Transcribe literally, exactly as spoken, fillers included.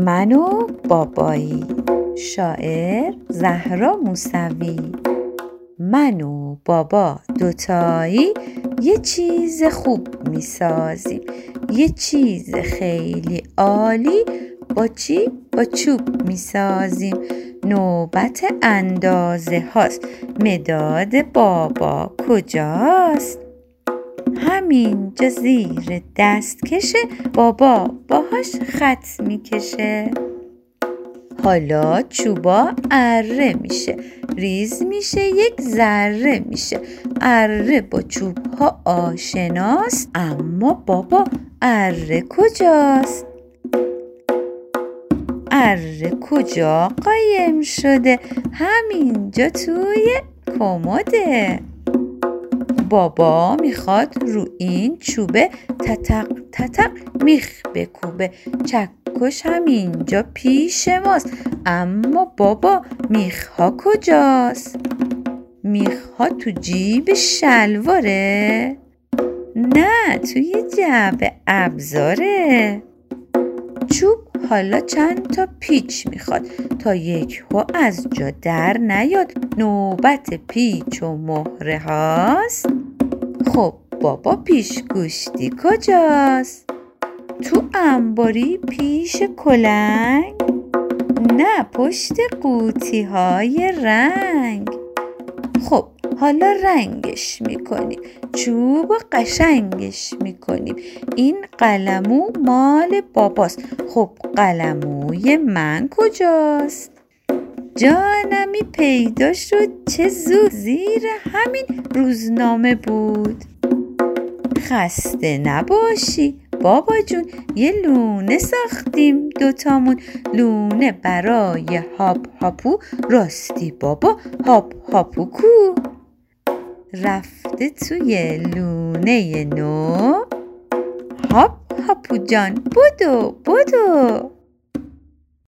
من و بابایی. شاعر زهرا موسوی. من و بابا دوتایی یه چیز خوب میسازیم، یه چیز خیلی عالی. با چی؟ با چوب میسازیم. نوبت اندازه هاست، مداد بابا کجاست؟ همینجا زیر دستکشه، بابا باهاش خط میکشه. حالا چوبا اره میشه، ریز میشه، یک ذره میشه. اره با چوبها آشناست، اما بابا اره کجاست؟ اره کجا قایم شده؟ همینجا توی کمده. بابا میخواد رو این چوبه تتق تتق میخ بکوبه. چکش همینجا پیش ماست، اما بابا میخها کجاست؟ میخها تو جیب شلواره؟ نه، توی جعبه ابزاره. چوب حالا چند تا پیچ میخواد تا یک هو از جا در نیاد. نوبت پیچ و مهره هاست. خب بابا پیش گوشتی کجاست؟ تو انباری پیش کلنگ؟ نه، پشت قوطی های رنگ. خب حالا رنگش میکنیم، چوب قشنگش میکنیم. این قلمو مال باباست. خب قلموی من کجاست؟ جانمی پیدا شد چه زود، زیر همین روزنامه بود. خسته نباشی بابا جون، یه لونه ساختیم دوتامون. لونه برای هاپ هاپو، راستی بابا هاپ هاپو کو؟ رفته توی لونه نو. هاپ هاپو جان بدو بدو.